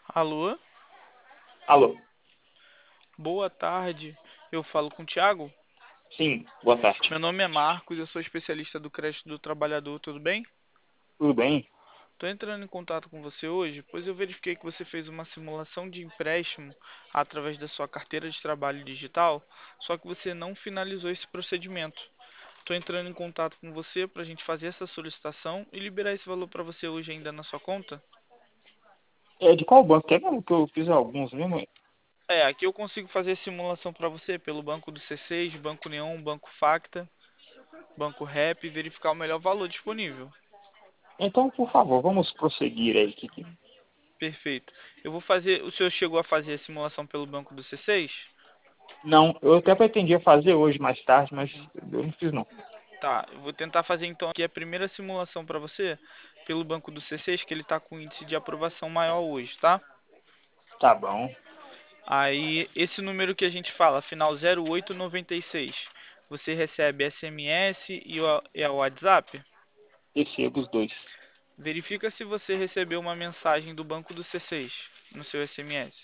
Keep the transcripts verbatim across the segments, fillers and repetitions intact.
Alô, Alô? boa tarde. Eu falo com o Thiago. Sim, boa tarde. Meu nome é Marcos, eu sou especialista do crédito do trabalhador, tudo bem? Tudo bem? Estou entrando em contato com você hoje, pois eu verifiquei que você fez uma simulação de empréstimo através da sua carteira de trabalho digital, só que você não finalizou esse procedimento. Estou entrando em contato com você para a gente fazer essa solicitação e liberar esse valor para você hoje ainda na sua conta. É de qual banco? É mesmo que eu fiz alguns mesmo? É, aqui eu consigo fazer simulação para você pelo Banco do C seis, Banco Neon, Banco Facta, Banco Rap e verificar o melhor valor disponível. Então, por favor, vamos prosseguir aí. que- que- Perfeito. Eu vou fazer. O senhor chegou a fazer a simulação pelo banco do C seis? Não, eu até pretendia fazer hoje mais tarde, mas Uhum. eu não fiz não. Tá, eu vou tentar fazer então aqui a primeira simulação para você pelo banco do C seis, que ele está com índice de aprovação maior hoje, tá? Tá bom. Aí, esse número que a gente fala, final zero oito noventa e seis, você recebe S M S e o e o WhatsApp? Recebo os dois. Verifica se você recebeu uma mensagem do banco do C seis no seu S M S.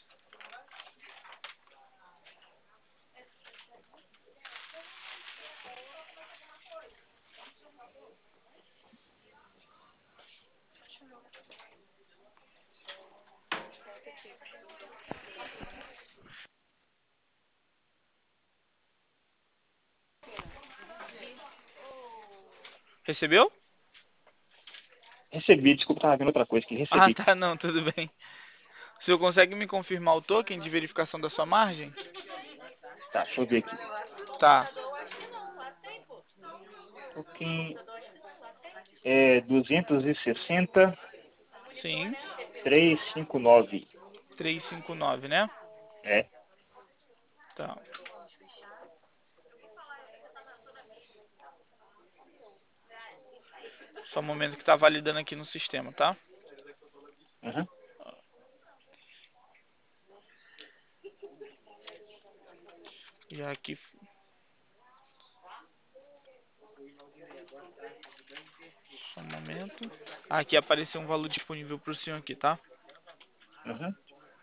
Recebeu? Recebi, desculpa, tava vendo outra coisa que Ah, recebi. tá, não, tudo bem. O senhor consegue me confirmar o token de verificação da sua margem? Tá, deixa eu ver aqui. Tá, Token é duzentos e sessenta, sim, trezentos e cinquenta e nove. trezentos e cinquenta e nove, né? É. Tá. Só um momento que tá validando aqui no sistema, tá? Uhum, E aqui, só um momento. Aqui apareceu um valor disponível pro senhor aqui, tá? uhum.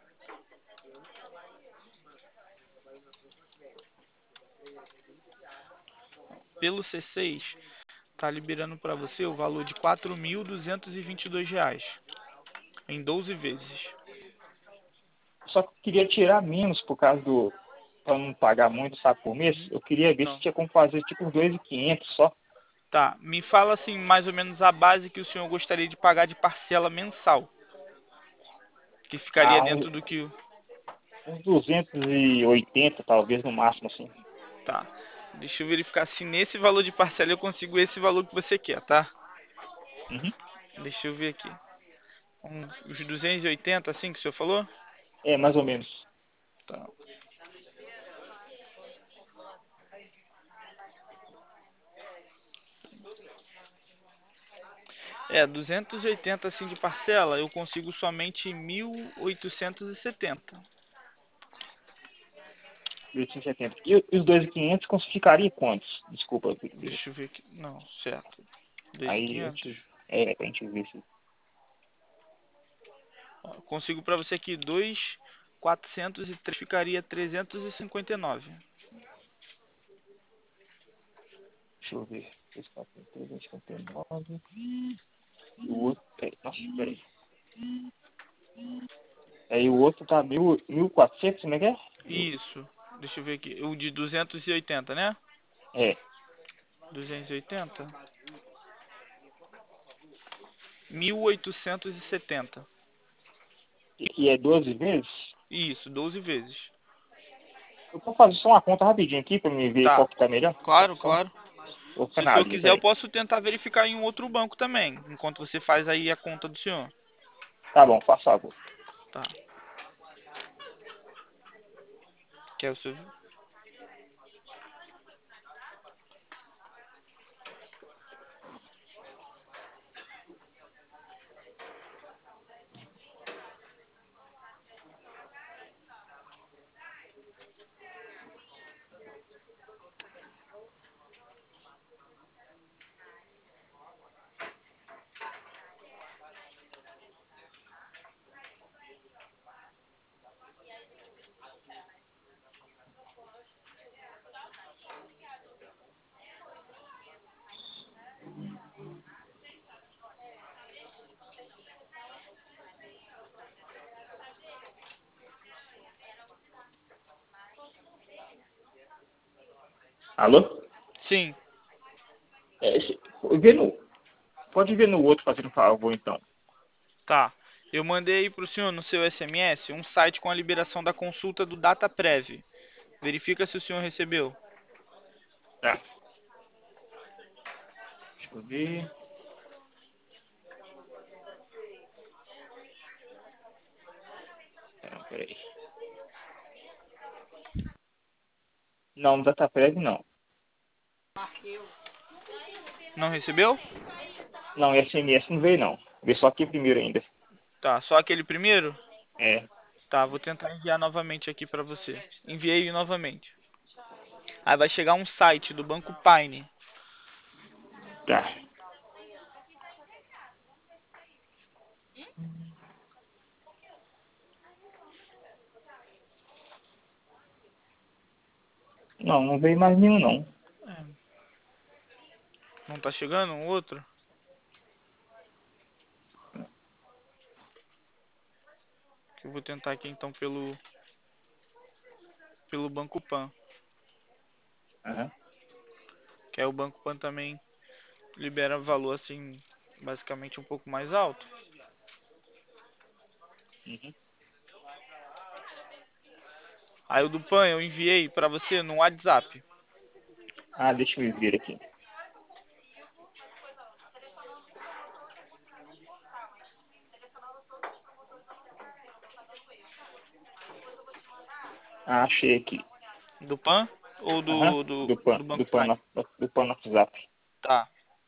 Pelo C seis, tá liberando para você o valor de quatro mil duzentos e vinte e dois reais em doze vezes. Só que eu queria tirar menos por causa do... Pra não pagar muito, sabe, por mês. Uhum. Eu queria ver se Não. tinha como fazer tipo uns dois mil e quinhentos só. Tá, me fala assim, mais ou menos a base que o senhor gostaria de pagar de parcela mensal, que ficaria Ah, uns, dentro do que... uns duzentos e oitenta talvez, no máximo, assim. Tá. Deixa eu verificar se nesse valor de parcela eu consigo esse valor que você quer, tá? Uhum. Deixa eu ver aqui. Um, os duzentos e oitenta, assim que o senhor falou? É, mais ou menos. Tá. É, duzentos e oitenta assim de parcela, eu consigo somente em mil oitocentos e setenta. Mil oitocentos e setenta. E setenta. E os dois mil e quinhentos ficaria quantos? Desculpa. porque Deixa eu ver aqui. Não, certo. Aí eu dois mil e quinhentos. te... É, pra gente ver se... Ó, consigo para você aqui dois mil quatrocentos e três, ficaria trezentos e cinquenta e nove. Deixa eu ver. trezentos e cinquenta e nove. E o outro... Peraí. Nossa, peraí. Aí o outro tá mil, mil e quatrocentos, como é que é? Mil- Isso. Deixa eu ver aqui. O de duzentos e oitenta, né? É. duzentos e oitenta. mil oitocentos e setenta. E e é doze vezes? Isso, doze vezes. Eu vou fazer só uma conta rapidinho aqui pra me ver qual Tá. que tá melhor. Só, Claro, só, claro. vou ficar Se o na senhor linha, quiser, eu peraí. posso tentar verificar em um outro banco também, enquanto você faz aí a conta do senhor. Tá bom, faça favor. Tá. Quer o seu? Alô? Sim, É, esse- vê no, pode ver no outro fazendo favor, então. tá. Eu mandei para o senhor no seu S M S um site com a liberação da consulta do DataPrev. Verifica se o senhor recebeu. Tá. Deixa eu ver. Não, peraí. Não, no DataPrev não. Não recebeu? Não, S M S não veio não. Vê só aqui primeiro ainda. Tá, só aquele primeiro? É, Tá, vou tentar enviar novamente aqui para você. Enviei novamente. Aí vai chegar um site do Banco Pine. tá. Não, não veio mais nenhum não. É, não tá chegando um outro? Eu vou tentar aqui então pelo pelo Banco Pan, Aham. que aí o Banco Pan também libera valor assim, basicamente um pouco mais alto. Uhum. Aí o do Pan eu enviei para você no WhatsApp. Ah, deixa eu ver aqui. Ah, achei aqui. Do Pan ou Aham. do, do, Do pan, do do Banco pan, Pine? no- do pan no WhatsApp. Tá.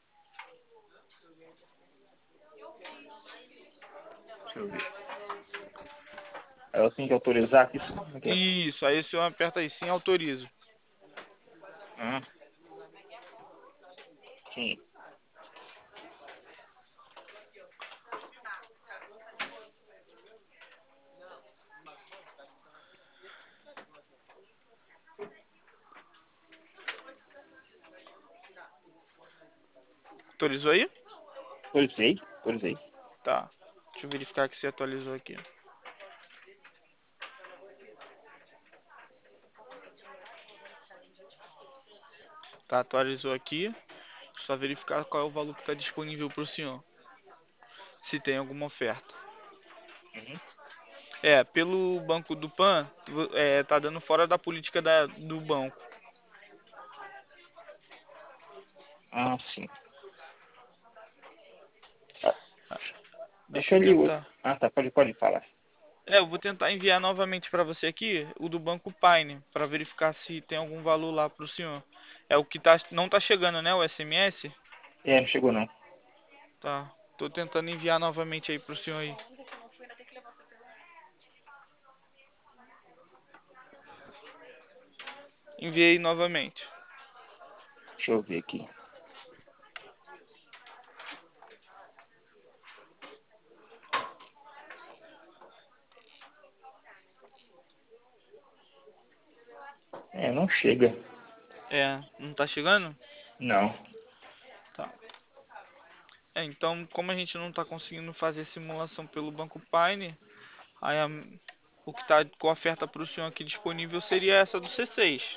Deixa eu ver. Aí eu tenho que autorizar aqui. Como é que é? Isso, aí o senhor aperta aí, sim, autorizo. Ah, sim. Autorizou aí? Autorizei, autorizei. Tá. Deixa eu verificar que você atualizou aqui. Tá, atualizou aqui. Só verificar qual é o valor que está disponível para o senhor. Se tem alguma oferta. Uhum. É, pelo Banco do Pan, vo- é, tá dando fora da política da, do banco. Ah, sim. Ah, Deixa eu aquele outro. tentar. Ah, tá, pode, pode falar. É, eu vou tentar enviar novamente para você aqui o do Banco Pine, para verificar se tem algum valor lá para o senhor. É o que tá, não tá chegando, né, o S M S? É, não chegou não. Tá. Tô tentando enviar novamente aí pro senhor aí. Enviei novamente. Deixa eu ver aqui. É, não chega. É, não tá chegando? Não. Tá. É, então, como a gente não tá conseguindo fazer simulação pelo Banco Pine, aí a- o que tá com oferta pro senhor aqui disponível seria essa do C seis.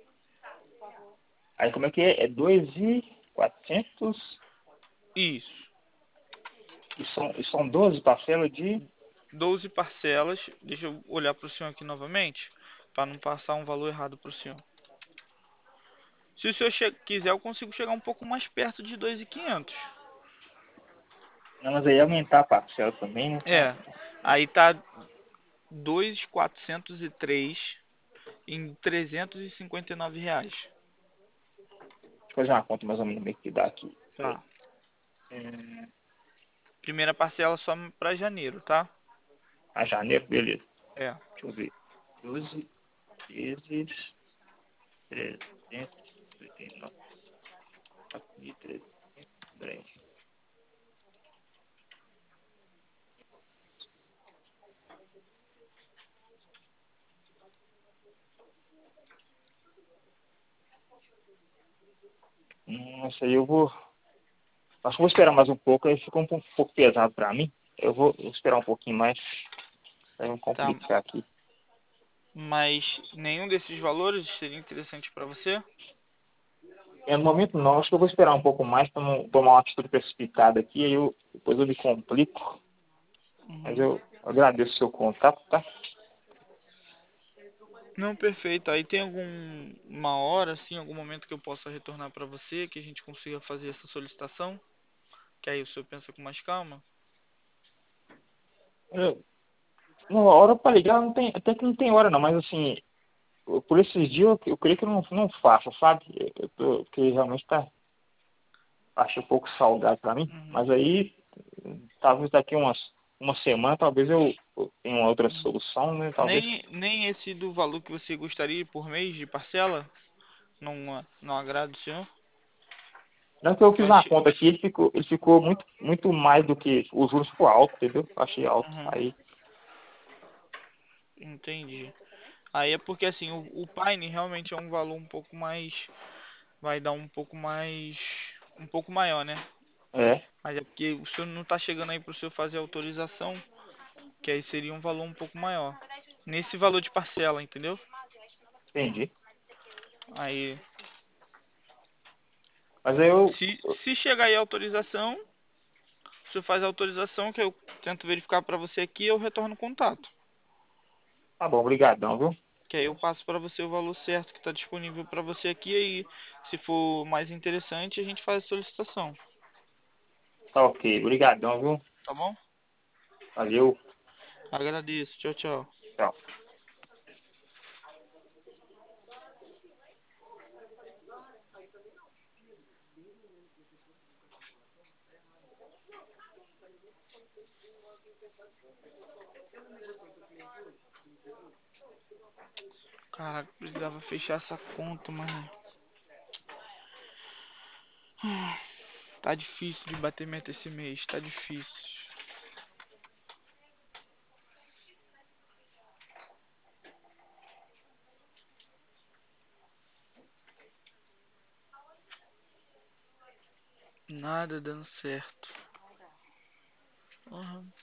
Aí como é que é? É dois mil e quatrocentos Isso. e são, e são doze parcelas de... doze parcelas. Deixa eu olhar pro senhor aqui novamente, para não passar um valor errado pro senhor. Se o senhor che- quiser, eu consigo chegar um pouco mais perto de dois mil e quinhentos. Não, mas aí aumentar a parcela também, né? Tá? É, aí tá dois mil quatrocentos e três em trezentos e cinquenta e nove reais. Deixa eu fazer uma conta mais ou menos meio que dá aqui. Peraí. Tá. É, Primeira parcela só para janeiro, tá? a janeiro, beleza. É. Deixa eu ver. doze vezes trezentos e cinquenta e nove. quatro mil e trezentos. Peraí. Nossa, aí eu vou... Acho que vou esperar mais um pouco, aí ficou um pouco, um pouco pesado pra mim. Eu vou esperar um pouquinho mais. Aí vamos Tá. complicar aqui. Mas nenhum desses valores seria interessante para você? é, no momento não, acho que eu vou esperar um pouco mais para não tomar uma atitude precipitada aqui, aí eu, depois eu me complico. Mas Uhum. eu agradeço o seu contato, tá? Não, perfeito. Aí tem alguma hora, assim, algum momento que eu possa retornar para você, que a gente consiga fazer essa solicitação? Que aí o senhor pensa com mais calma? Eu, não, hora para ligar não tem, até que não tem hora não, mas assim, eu- por esses dias eu, eu creio que eu não, não faço, sabe? Eu tô, porque realmente tá, acho um pouco salgado para mim, Uhum. mas aí talvez daqui umas uma semana talvez eu, eu tenha uma outra Uhum. solução, né? Talvez. Nem, nem esse do valor que você gostaria por mês de parcela? Não, não agrada o senhor? Não que eu Eu fiz uma achei. conta aqui, ele ficou, ele ficou muito, muito mais do que os juros ficou alto, entendeu? Eu achei alto. Uhum. Aí, Entendi. Aí é porque assim, o, o Pine realmente é um valor um pouco mais. Vai dar um pouco mais. Um pouco maior, né? é, Mas é porque o senhor não tá chegando aí pro senhor fazer a autorização, que aí seria um valor um pouco maior. Nesse valor de parcela, entendeu? entendi. Aí, Mas aí eu, se, se chegar aí a autorização, o senhor faz a autorização, que eu tento verificar pra você aqui, eu retorno o contato. tá bom, obrigadão, viu? Que aí eu passo pra você o valor certo que tá disponível pra você aqui, aí se for mais interessante, a gente faz a solicitação, Tá ok, obrigadão, viu? tá bom? Valeu, Agradeço, tchau, tchau. tchau. Caraca, precisava fechar essa conta, mano. Tá difícil de bater meta esse mês, tá difícil. Nada dando certo. Uhum.